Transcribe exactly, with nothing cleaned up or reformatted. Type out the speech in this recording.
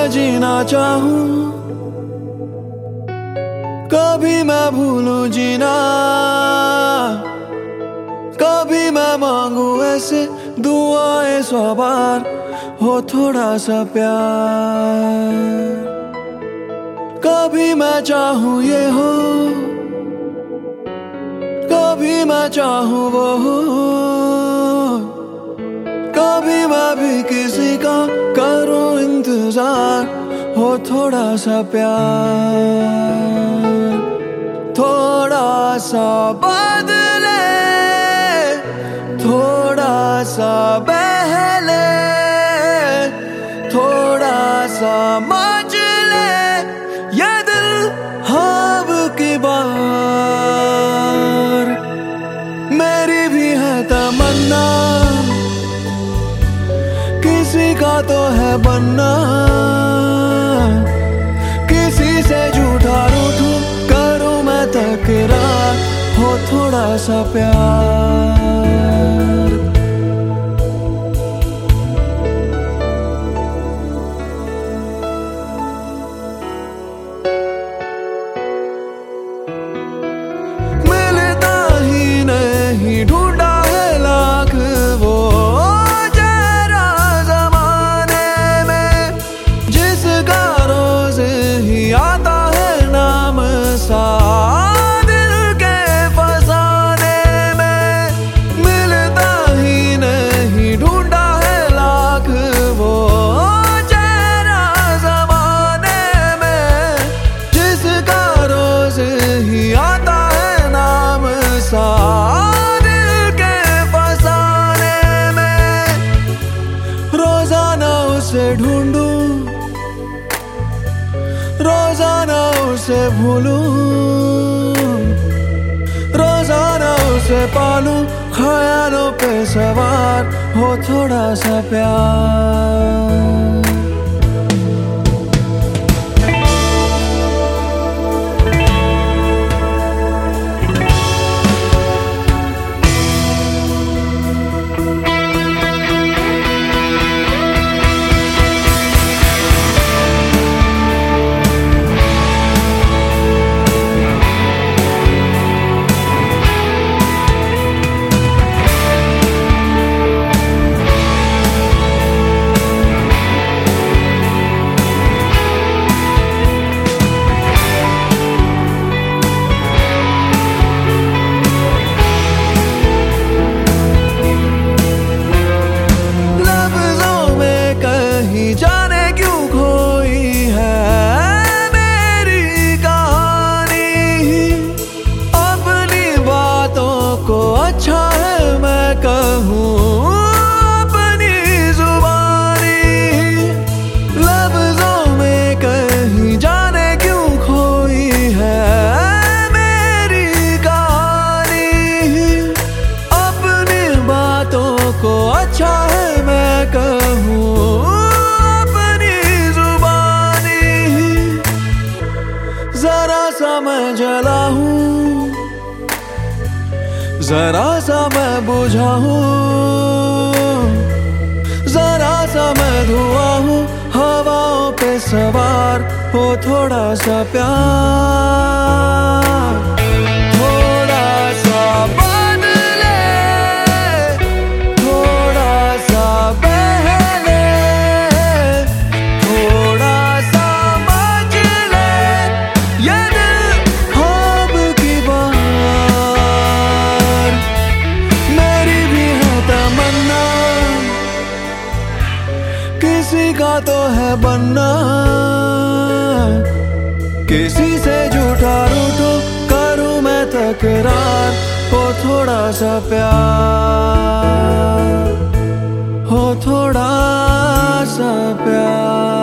मैं जीना चाहूं, कभी मैं भूलूं जीना, कभी मैं मांगू ऐसे दुआएं सौ बार, हो थोड़ा सा प्यार। कभी मैं चाहूं ये हो, कभी मैं चाहूं वो हो, कभी मैं भी किसी का करूं इंतजार, हो थोड़ा सा प्यार। थोड़ा सा बदले, थोड़ा सा बहले, थोड़ा सा मचले ये दिल हब की बार। मेरी भी है तमन्ना, किसी का तो है बनना, किसी से झूठा रूठूं करूं मैं तकरार, हो थोड़ा सा प्यार। मिलता ही नहीं ढूंढा है लाख वो चेहरा ज़माने में, जिसका रोज ही आता है नाम सा दिल के फसाने में। मिलता ही नहीं ढूंढा है लाख वो चेहरा ज़माने में, जिसका रोज ही आता है नाम सा दिल के फसाने में। रोजाना उसे ढूंढूं, रोजाना उसे भूलूं, रोजाना उसे पालूं, ख्यालों पे सवार, हो थोड़ा सा प्यार। जाने क्यों खोई है मेरी कहानी, अपनी बातों को अच्छा है मैं कहूँ अपनी जुबानी। लफ्जों में कहीं जाने क्यों खोई है मेरी कहानी, अपनी बातों को अच्छा है मैं कहूँ जरा सा मैं जला हूँ, जरा सा मैं बुझा हूँ, जरा सा मैं धुआं हूँ, हवाओं पे सवार, हो थोड़ा सा प्यार। थोड़ा सा बदले, थोड़ा सा बहले, थोड़ा सा मचले ये दिल हब की बार। मेरी भी है तमन्ना, किसी का तो है बनना, किसी से झूठा रूठूं करूं मैं तकरार, हो थोड़ा सा प्यार, हो थोड़ा सा प्यार।